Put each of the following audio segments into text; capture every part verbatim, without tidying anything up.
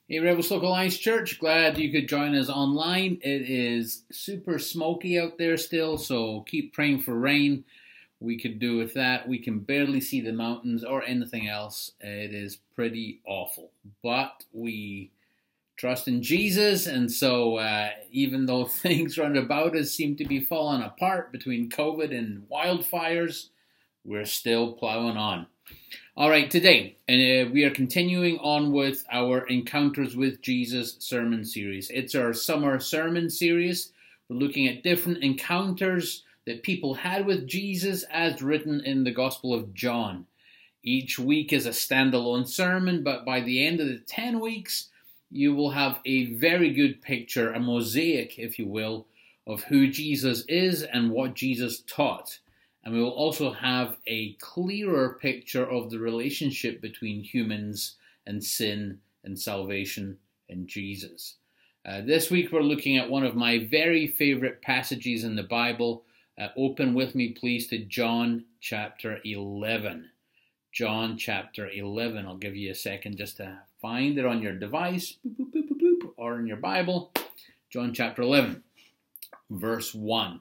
Hey, Rebels Local Alliance Church, glad you could join us online. It is super smoky out there still, so keep praying for rain. We could do with that. We can barely see the mountains or anything else. It is pretty awful, but we trust in Jesus, and so uh, even though things round about us seem to be falling apart between COVID and wildfires, we're still plowing on. All right, today, uh, we are continuing on with our Encounters with Jesus sermon series. It's our summer sermon series. We're looking at different encounters that people had with Jesus as written in the Gospel of John. Each week is a standalone sermon, but by the end of the ten weeks, you will have a very good picture, a mosaic, if you will, of who Jesus is and what Jesus taught. And we will also have a clearer picture of the relationship between humans and sin and salvation and Jesus. Uh, this week we're looking at one of my very favorite passages in the Bible. Uh, open with me, please, to John chapter eleven. John chapter eleven. I'll give you a second just to find it on your device, boop, boop, boop, boop, boop, or in your Bible. John chapter eleven, verse one.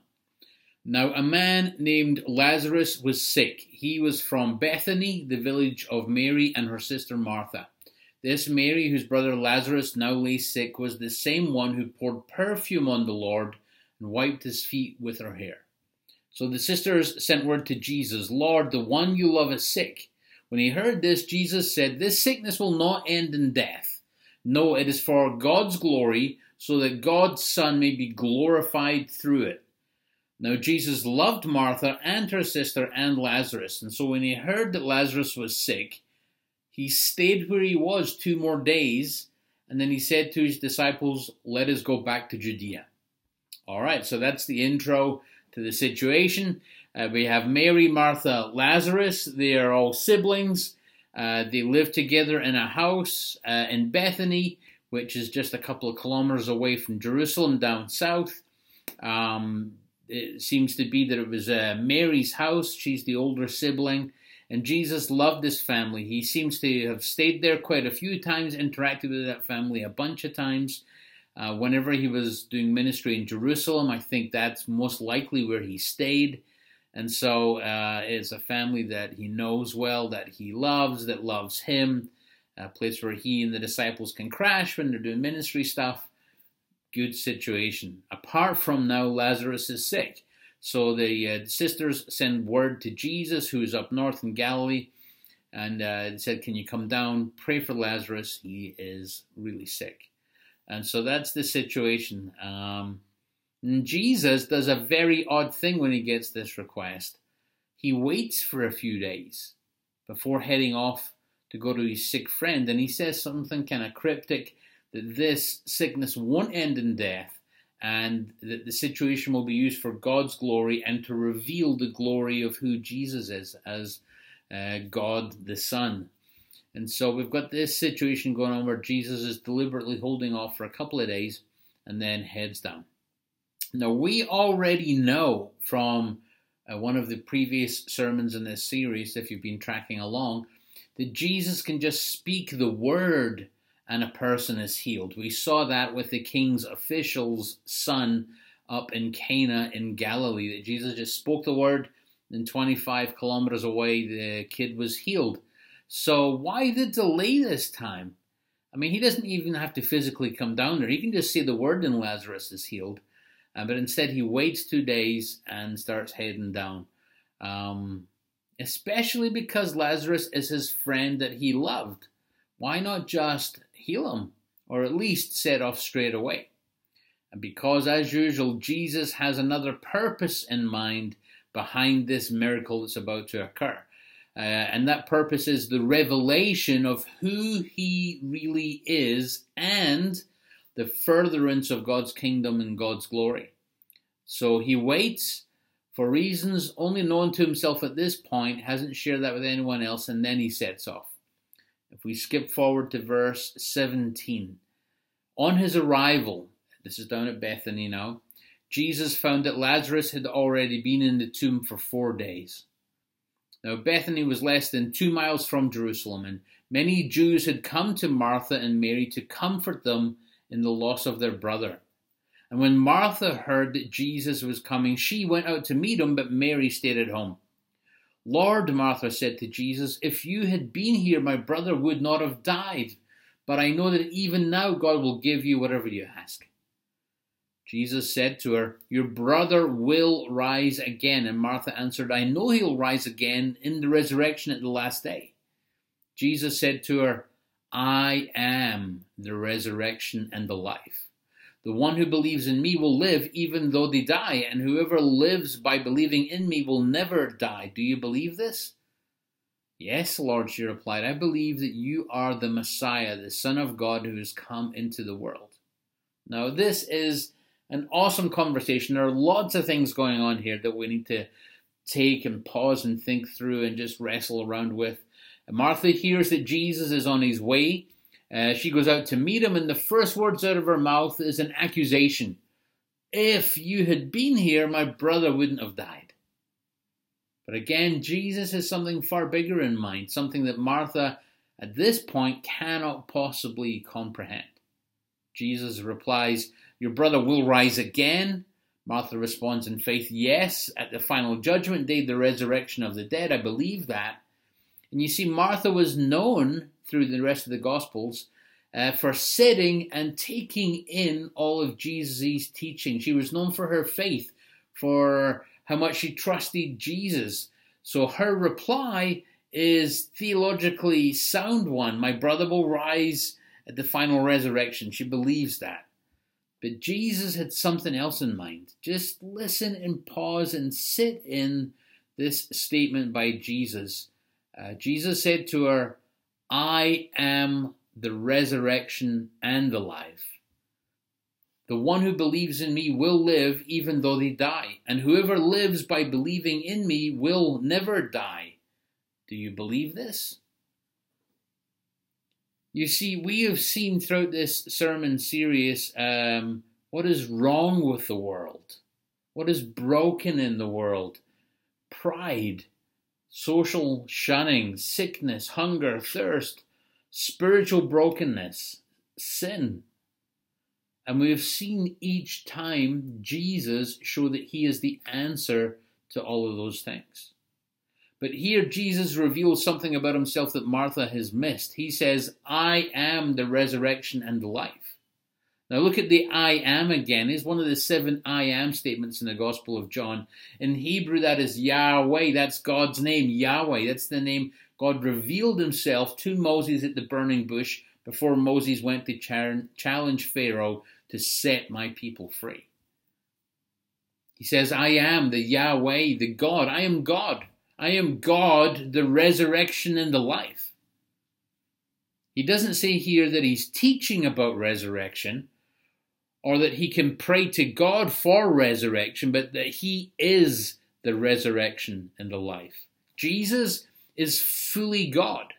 Now a man named Lazarus was sick. He was from Bethany, the village of Mary and her sister Martha. This Mary, whose brother Lazarus now lay sick, was the same one who poured perfume on the Lord and wiped his feet with her hair. So the sisters sent word to Jesus, "Lord, the one you love is sick." When he heard this, Jesus said, "This sickness will not end in death. No, it is for God's glory, so that God's Son may be glorified through it." Now Jesus loved Martha and her sister and Lazarus, and so when he heard that Lazarus was sick, he stayed where he was two more days, and then he said to his disciples, "Let us go back to Judea." All right, so that's the intro to the situation. Uh, we have Mary, Martha, Lazarus. They are all siblings. Uh, they live together in a house uh, in Bethany, which is just a couple of kilometers away from Jerusalem down south. Um, It seems to be that it was uh, Mary's house. She's the older sibling. And Jesus loved this family. He seems to have stayed there quite a few times, interacted with that family a bunch of times. Uh, whenever he was doing ministry in Jerusalem, I think that's most likely where he stayed. And so uh, it's a family that he knows well, that he loves, that loves him. A place where he and the disciples can crash when they're doing ministry stuff. Good situation. Apart from now, Lazarus is sick. So the uh, sisters send word to Jesus, who's up north in Galilee, and uh, said, "Can you come down, pray for Lazarus? He is really sick." And so that's the situation. Um, and Jesus does a very odd thing when he gets this request. He waits for a few days before heading off to go to his sick friend, and he says something kind of cryptic, that this sickness won't end in death, and that the situation will be used for God's glory and to reveal the glory of who Jesus is as uh, God the Son. And so we've got this situation going on where Jesus is deliberately holding off for a couple of days and then heads down. Now we already know from uh, one of the previous sermons in this series, if you've been tracking along, that Jesus can just speak the word and a person is healed. We saw that with the king's official's son up in Cana in Galilee, that Jesus just spoke the word, and twenty-five kilometers away, the kid was healed. So why the delay this time? I mean, he doesn't even have to physically come down there. He can just say the word and Lazarus is healed. Uh, but instead, he waits two days and starts heading down. Um, especially because Lazarus is his friend that he loved. Why not just heal him, or at least set off straight away? And because, as usual, Jesus has another purpose in mind behind this miracle that's about to occur. Uh, and that purpose is the revelation of who he really is and the furtherance of God's kingdom and God's glory. So he waits for reasons only known to himself at this point, hasn't shared that with anyone else, and then he sets off. If we skip forward to verse seventeen. On his arrival, this is down at Bethany now, Jesus found that Lazarus had already been in the tomb for four days. Now Bethany was less than two miles from Jerusalem, and Many Jews had come to Martha and Mary to comfort them in the loss of their brother. And when Martha heard that Jesus was coming, she went out to meet him, but Mary stayed at home. Lord, Martha said to Jesus, if you had been here, my brother would not have died. But I know that even now God will give you whatever you ask. Jesus said to her, your brother will rise again. And Martha answered, I know he'll rise again in the resurrection at the last day. Jesus said to her, I am the resurrection and the life. The one who believes in me will live even though they die, and whoever lives by believing in me will never die. Do you believe this? Yes, Lord, she replied, I believe that you are the Messiah, the Son of God who has come into the world. Now, this is an awesome conversation. There are lots of things going on here that we need to take and pause and think through and just wrestle around with. Martha hears that Jesus is on his way. Uh, she goes out to meet him, and the first words out of her mouth is an accusation. If you had been here, my brother wouldn't have died. But again, Jesus has something far bigger in mind, something that Martha at this point cannot possibly comprehend. Jesus replies, your brother will rise again. Martha responds in faith, yes, at the final judgment day, the resurrection of the dead, I believe that. And you see, Martha was known through the rest of the Gospels uh, for sitting and taking in all of Jesus' teaching. She was known for her faith, for how much she trusted Jesus. So her reply is theologically sound one. My brother will rise at the final resurrection. She believes that. But Jesus had something else in mind. Just listen and pause and sit in this statement by Jesus. Uh, Jesus said to her, I am the resurrection and the life. The one who believes in me will live even though they die. And whoever lives by believing in me will never die. Do you believe this? You see, we have seen throughout this sermon series um, what is wrong with the world. What is broken in the world. Pride. Social shunning, sickness, hunger, thirst, spiritual brokenness, sin. And we have seen each time Jesus show that he is the answer to all of those things. But here Jesus reveals something about himself that Martha has missed. He says, I am the resurrection and the life. Now look at the I am again. It's one of the seven I am statements in the Gospel of John. In Hebrew, that is Yahweh. That's God's name, Yahweh. That's the name God revealed himself to Moses at the burning bush before Moses went to challenge Pharaoh to set my people free. He says, I am the Yahweh, the God. I am God. I am God, the resurrection and the life. He doesn't say here that he's teaching about resurrection, or that he can pray to God for resurrection, but that he is the resurrection and the life. Jesus is fully God.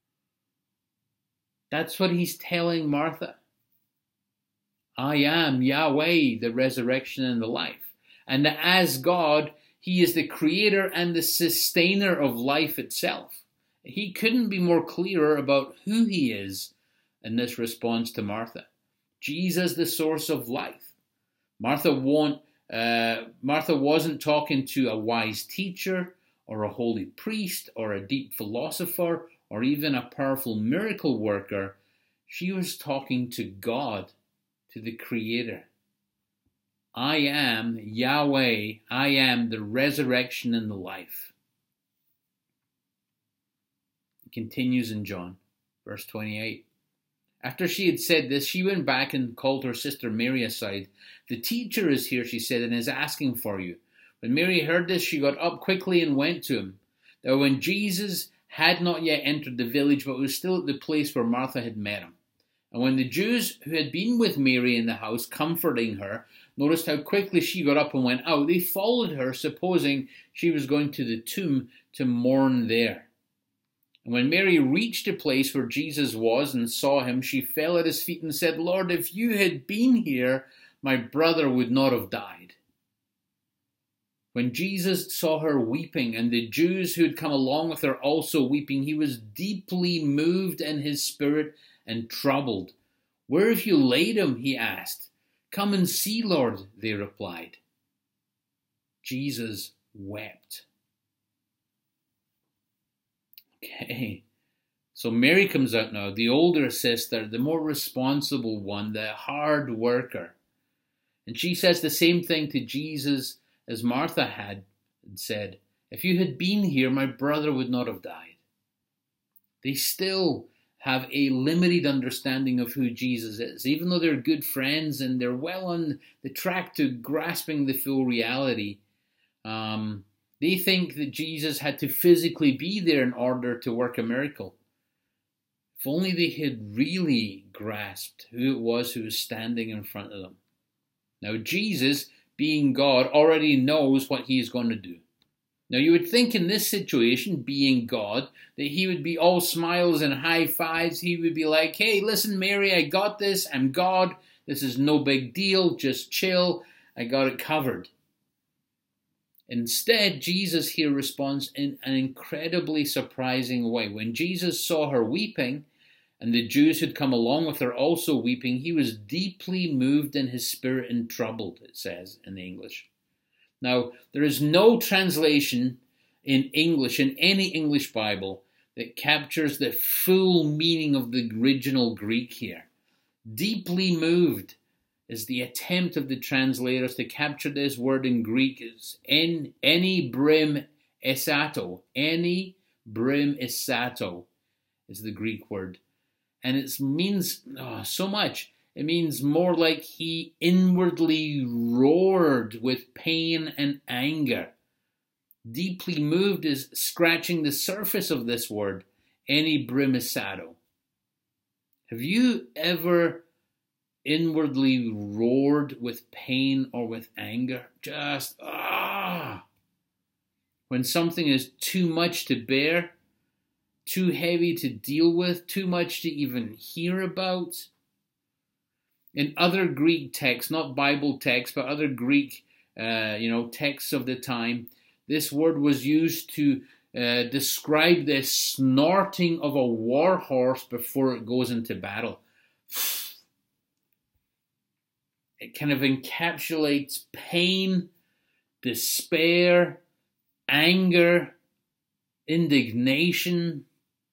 That's what he's telling Martha. I am Yahweh, the resurrection and the life. And as God, he is the creator and the sustainer of life itself. He couldn't be more clearer about who he is in this response to Martha. Jesus, the source of life. Martha won't. Uh, Martha wasn't talking to a wise teacher or a holy priest or a deep philosopher or even a powerful miracle worker. She was talking to God, to the Creator. I am Yahweh. I am the resurrection and the life. It continues in John, verse twenty-eight. After she had said this, she went back and called her sister Mary aside. The teacher is here, she said, and is asking for you. When Mary heard this, she got up quickly and went to him. Now when Jesus had not yet entered the village, but was still at the place where Martha had met him. And when the Jews who had been with Mary in the house, comforting her, noticed how quickly she got up and went out, they followed her, supposing she was going to the tomb to mourn there. And when Mary reached the place where Jesus was and saw him, she fell at his feet and said, Lord, if you had been here, my brother would not have died. When Jesus saw her weeping, and the Jews who had come along with her also weeping, he was deeply moved in his spirit and troubled. "Where have you laid him?" he asked. "Come and see, Lord," they replied. Jesus wept. Okay, so Mary comes out now, the older sister, the more responsible one, the hard worker. And she says the same thing to Jesus as Martha had and said, "If you had been here, my brother would not have died." They still have a limited understanding of who Jesus is, even though they're good friends and they're well on the track to grasping the full reality. Um, they think that Jesus had to physically be there in order to work a miracle. If only they had really grasped who it was who was standing in front of them. Now, Jesus, being God, already knows what he is going to do. Now, you would think in this situation, being God, that he would be all smiles and high fives. He would be like, "Hey, listen, Mary, I got this. I'm God. This is no big deal. Just chill. I got it covered." Instead, Jesus here responds in an incredibly surprising way. When Jesus saw her weeping, and the Jews who'd come along with her also weeping, he was deeply moved in his spirit and troubled, it says in the English. Now, there is no translation in English, in any English Bible, that captures the full meaning of the original Greek here. Deeply moved is the attempt of the translators to capture this word in Greek as en, eni brim esato. Eni brim esato is the Greek word. And it means oh, so much. It means more like he inwardly roared with pain and anger. Deeply moved is scratching the surface of this word, eni brim esato. Have you ever inwardly roared with pain or with anger? Just, ah! When something is too much to bear, too heavy to deal with, too much to even hear about. In other Greek texts, not Bible texts, but other Greek, uh, you know, texts of the time, this word was used to uh, describe the snorting of a war horse before it goes into battle. It kind of encapsulates pain, despair, anger, indignation,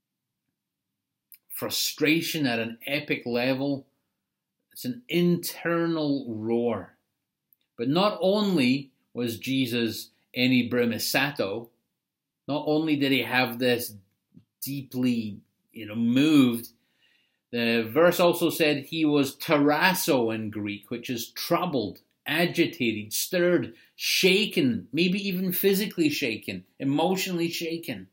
frustration at an epic level. It's an internal roar. But not only was Jesus eni brim esato, not only did he have this deeply, you know, moved, the verse also said he was tarasso in Greek, which is troubled, agitated, stirred, shaken, maybe even physically shaken, emotionally shaken.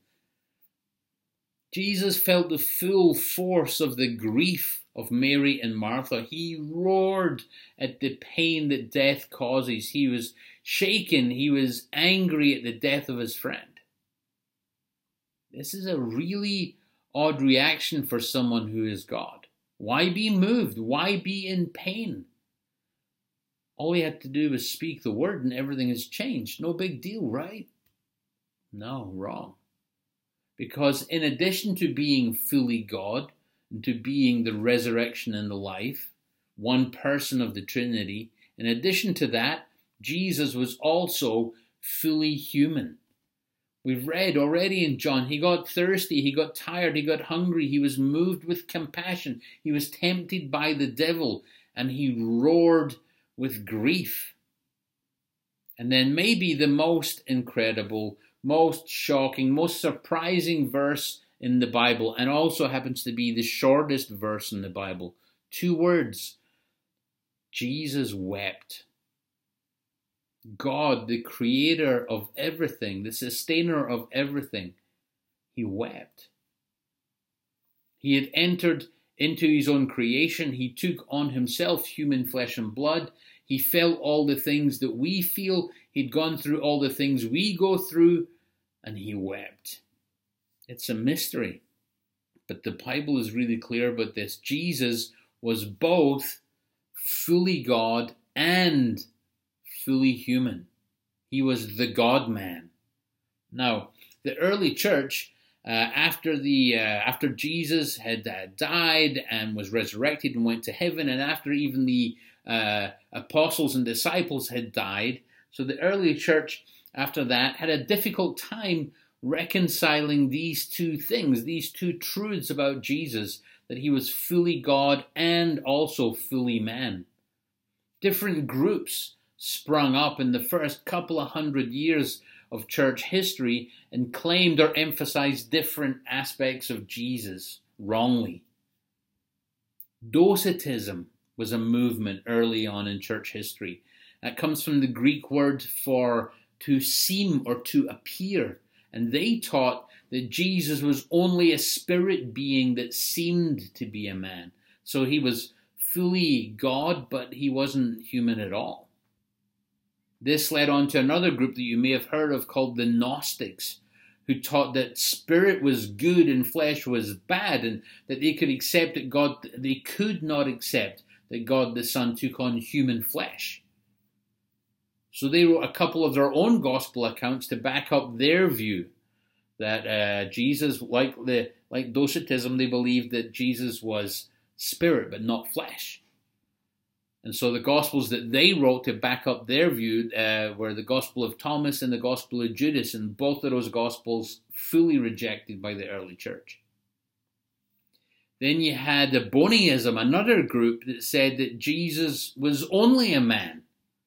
Jesus felt the full force of the grief of Mary and Martha. He roared at the pain that death causes. He was shaken. He was angry at the death of his friend. This is a really odd reaction for someone who is God. Why be moved? Why be in pain? All he had to do was speak the word and everything has changed. No big deal, right? No, wrong. Because in addition to being fully God and to being the resurrection and the life, one person of the Trinity, in addition to that, Jesus was also fully human. We've read already in John, he got thirsty, he got tired, he got hungry, he was moved with compassion, he was tempted by the devil, and he roared with grief. And then maybe the most incredible, most shocking, most surprising verse in the Bible, and also happens to be the shortest verse in the Bible. Two words. Jesus wept. God, the creator of everything, the sustainer of everything, he wept. He had entered into his own creation. He took on himself human flesh and blood. He felt all the things that we feel. He'd gone through all the things we go through, and he wept. It's a mystery, but the Bible is really clear about this. Jesus was both fully God and fully human. He was the God-man. Now, the early church, uh, after the uh, after Jesus had uh, died and was resurrected and went to heaven, and after even the uh, apostles and disciples had died, so the early church after that had a difficult time reconciling these two things, these two truths about Jesus, that he was fully God and also fully man. Different groups sprung up in the first couple of hundred years of church history and claimed or emphasized different aspects of Jesus wrongly. Docetism was a movement early on in church history. That comes from the Greek word for to seem or to appear. And they taught that Jesus was only a spirit being that seemed to be a man. So he was fully God, but he wasn't human at all. This led on to another group that you may have heard of called the Gnostics, who taught that spirit was good and flesh was bad, and that they could accept that God, they could not accept that God the Son took on human flesh. So they wrote a couple of their own gospel accounts to back up their view that uh, Jesus, like the like Docetism, they believed that Jesus was spirit but not flesh. And so the Gospels that they wrote to back up their view uh, were the Gospel of Thomas and the Gospel of Judas, and both of those Gospels fully rejected by the early church. Then you had Ebonianism, another group that said that Jesus was only a man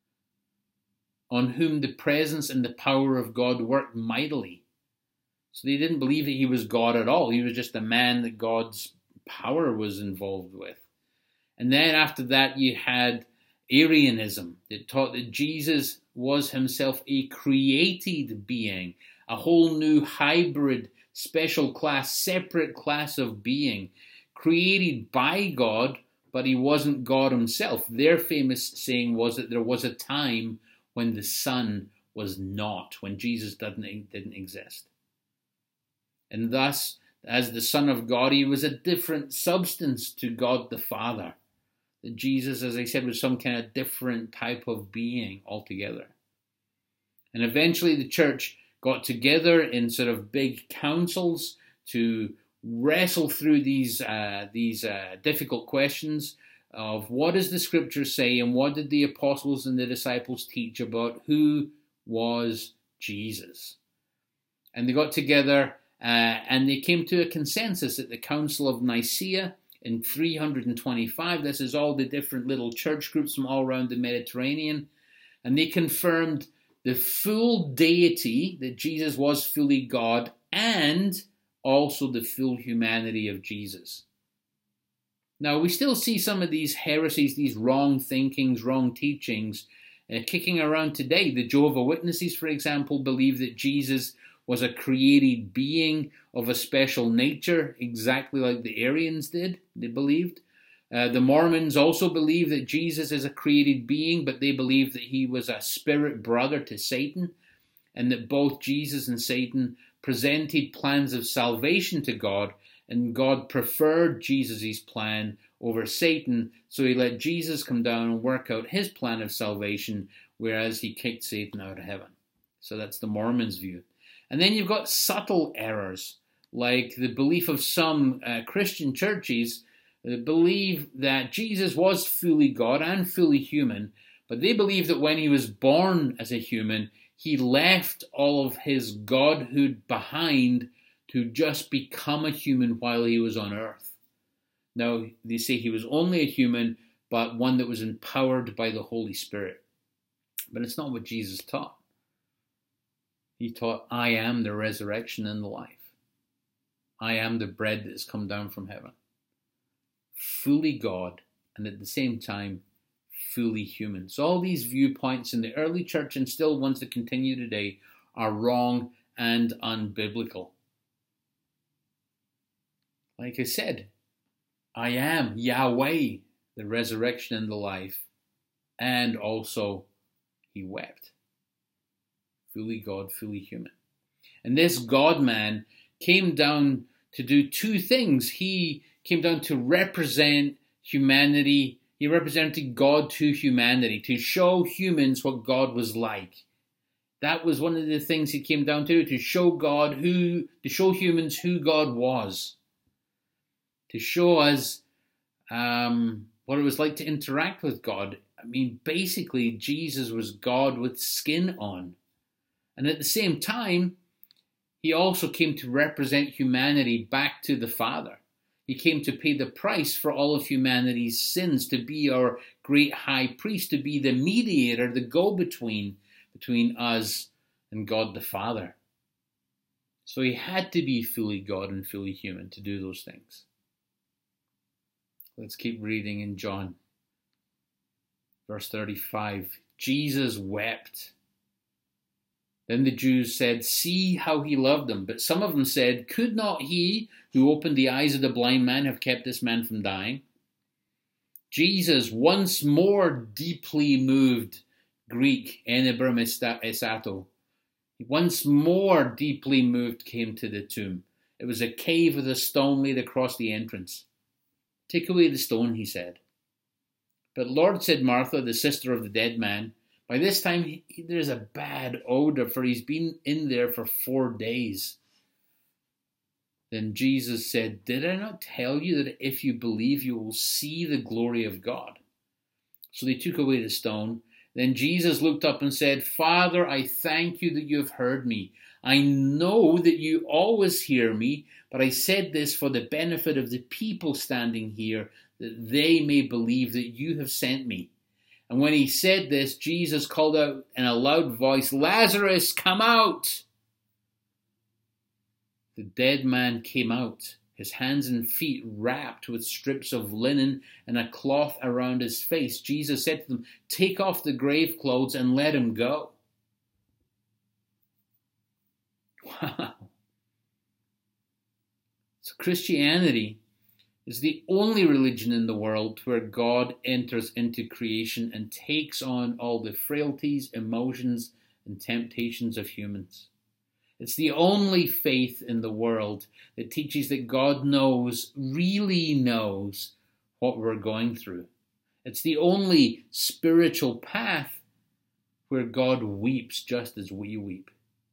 on whom the presence and the power of God worked mightily. So they didn't believe that he was God at all. He was just a man that God's power was involved with. And then after that, you had Arianism that taught that Jesus was himself a created being, a whole new hybrid, special class, separate class of being, created by God, but he wasn't God himself. Their famous saying was that there was a time when the Son was not, when Jesus didn't, didn't exist. And thus, as the Son of God, he was a different substance to God the Father. That Jesus, as I said, was some kind of different type of being altogether. And eventually the church got together in sort of big councils to wrestle through these uh, these uh, difficult questions of what does the Scripture say and what did the apostles and the disciples teach about who was Jesus. And they got together uh, and they came to a consensus at the Council of Nicaea in three hundred twenty-five. This is all the different little church groups from all around the Mediterranean. And they confirmed the full deity, that Jesus was fully God, and also the full humanity of Jesus. Now, we still see some of these heresies, these wrong thinkings, wrong teachings, uh, kicking around today. The Jehovah's Witnesses, for example, believe that Jesus was a created being of a special nature, exactly like the Arians did, they believed. Uh, the Mormons also believe that Jesus is a created being, but they believe that he was a spirit brother to Satan, and that both Jesus and Satan presented plans of salvation to God, and God preferred Jesus' plan over Satan, so he let Jesus come down and work out his plan of salvation, whereas he kicked Satan out of heaven. So that's the Mormons' view. And then you've got subtle errors, like the belief of some uh, Christian churches that believe that Jesus was fully God and fully human, but they believe that when he was born as a human, he left all of his godhood behind to just become a human while he was on earth. Now, they say he was only a human, but one that was empowered by the Holy Spirit. But it's not what Jesus taught. He taught, I am the resurrection and the life. I am the bread that has come down from heaven. Fully God, and at the same time, fully human. So all these viewpoints in the early church, and still ones that continue today, are wrong and unbiblical. Like I said, I am Yahweh, the resurrection and the life, and also he wept. Fully God, fully human. And this God-man came down to do two things. He came down to represent humanity. He represented God to humanity, to show humans what God was like. That was one of the things he came down to, to show God who, to show humans who God was. To show us um, what it was like to interact with God. I mean, basically, Jesus was God with skin on. And at the same time, he also came to represent humanity back to the Father. He came to pay the price for all of humanity's sins, to be our great high priest, to be the mediator, the go-between between us and God the Father. So he had to be fully God and fully human to do those things. Let's keep reading in John. Verse thirty-five, Jesus wept. Then the Jews said, "See how he loved them." But some of them said, "Could not he who opened the eyes of the blind man have kept this man from dying?" Jesus, once more deeply moved, Greek, enebrum esato, once more deeply moved, came to the tomb. It was a cave with a stone laid across the entrance. "Take away the stone," he said. "But Lord," said Martha, the sister of the dead man, "by this time he, there's a bad odor, for he's been in there for four days." Then Jesus said, "Did I not tell you that if you believe, you will see the glory of God?" So they took away the stone. Then Jesus looked up and said, "Father, I thank you that you have heard me. I know that you always hear me, but I said this for the benefit of the people standing here, that they may believe that you have sent me." And when he said this, Jesus called out in a loud voice, "Lazarus, come out!" The dead man came out, his hands and feet wrapped with strips of linen and a cloth around his face. Jesus said to them, "Take off the grave clothes and let him go." Wow. So Christianity is the only religion in the world where God enters into creation and takes on all the frailties, emotions, and temptations of humans. It's the only faith in the world that teaches that God knows, really knows, what we're going through. It's the only spiritual path where God weeps just as we weep.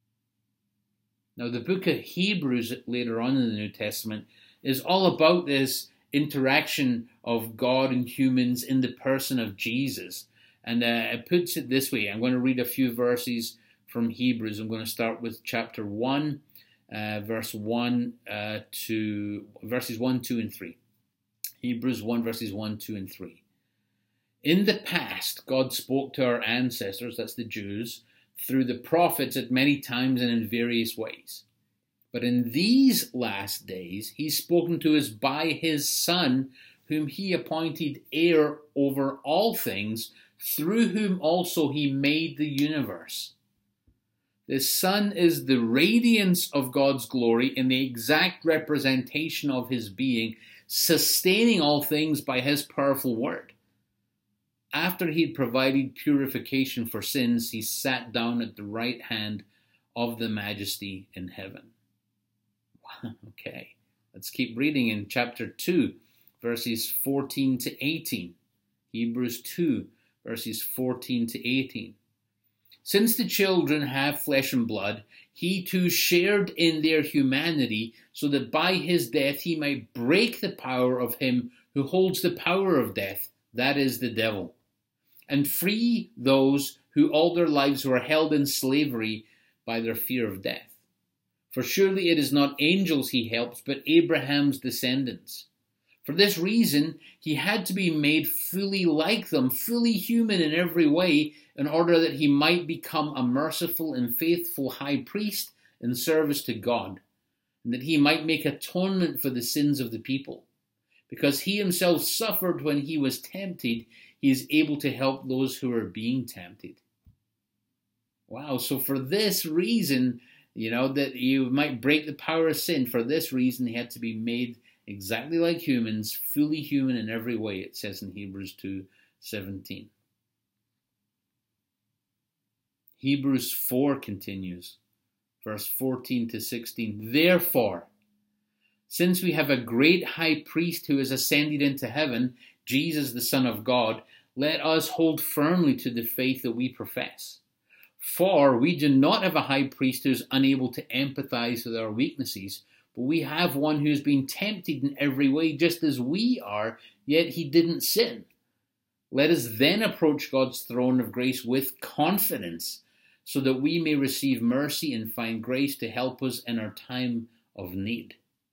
Now, the book of Hebrews, later on in the New Testament, is all about this interaction of God and humans in the person of Jesus. And uh, it puts it this way. I'm going to read a few verses from Hebrews. I'm going to start with chapter one, uh, verse one uh, to verses one, two, and three. Hebrews one, verses one, two, and three. "In the past, God spoke to our ancestors," that's the Jews, "through the prophets at many times and in various ways. But in these last days, he's spoken to us by his Son, whom he appointed heir over all things, through whom also he made the universe. The Son is the radiance of God's glory and the exact representation of his being, sustaining all things by his powerful word. After he'd provided purification for sins, he sat down at the right hand of the Majesty in heaven." Okay, let's keep reading in chapter two, verses fourteen to eighteen. Hebrews two, verses fourteen to eighteen. "Since the children have flesh and blood, he too shared in their humanity, so that by his death he might break the power of him who holds the power of death, that is, the devil, and free those who all their lives were held in slavery by their fear of death. For surely it is not angels he helps, but Abraham's descendants. For this reason, he had to be made fully like them, fully human in every way, in order that he might become a merciful and faithful high priest in service to God, and that he might make atonement for the sins of the people. Because he himself suffered when he was tempted, he is able to help those who are being tempted." Wow, so for this reason, you know, that you might break the power of sin, for this reason he had to be made exactly like humans, fully human in every way, it says in Hebrews two seventeen. Hebrews four continues, verse fourteen to sixteen. "Therefore, since we have a great high priest who has ascended into heaven, Jesus the Son of God, let us hold firmly to the faith that we profess. For we do not have a high priest who is unable to empathize with our weaknesses, but we have one who has been tempted in every way, just as we are, yet he didn't sin. Let us then approach God's throne of grace with confidence, so that we may receive mercy and find grace to help us in our time of need.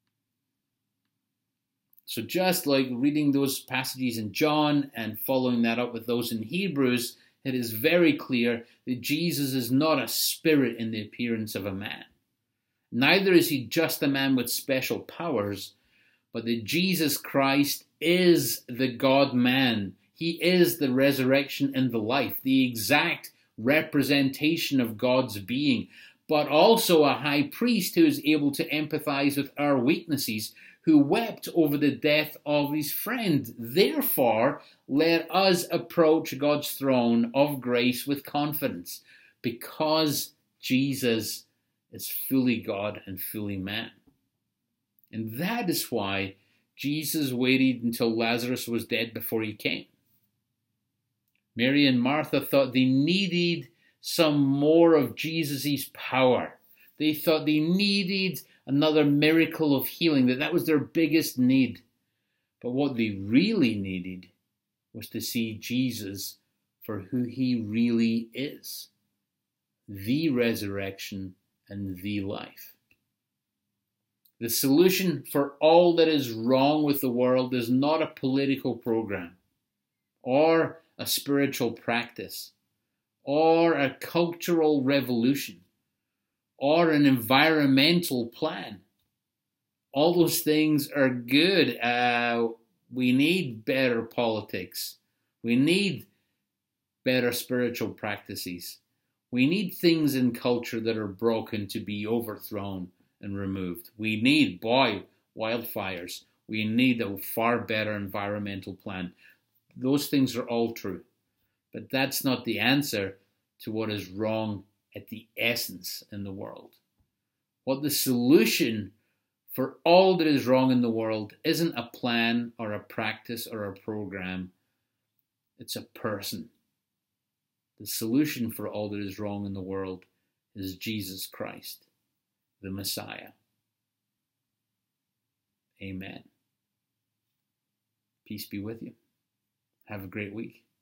So just like reading those passages in John and following that up with those in Hebrews, it is very clear that Jesus is not a spirit in the appearance of a man. Neither is he just a man with special powers, but that Jesus Christ is the God-man. He is the resurrection and the life, the exact representation of God's being, but also a high priest who is able to empathize with our weaknesses, who wept over the death of his friend. Therefore, let us approach God's throne of grace with confidence, because Jesus is fully God and fully man. And that is why Jesus waited until Lazarus was dead before he came. Mary and Martha thought they needed some more of Jesus' power. They thought they needed another miracle of healing, that that was their biggest need. But what they really needed was to see Jesus for who he really is, the resurrection and the life. The solution for all that is wrong with the world is not a political program, or a spiritual practice, or a cultural revolution, or an environmental plan. All those things are good. Uh, we need better politics. We need better spiritual practices. We need things in culture that are broken to be overthrown and removed. We need, boy, wildfires. We need a far better environmental plan. Those things are all true. But that's not the answer to what is wrong at the essence in the world. What the solution for all that is wrong in the world isn't a plan or a practice or a program. It's a person. The solution for all that is wrong in the world is Jesus Christ, the Messiah. Amen. Peace be with you. Have a great week.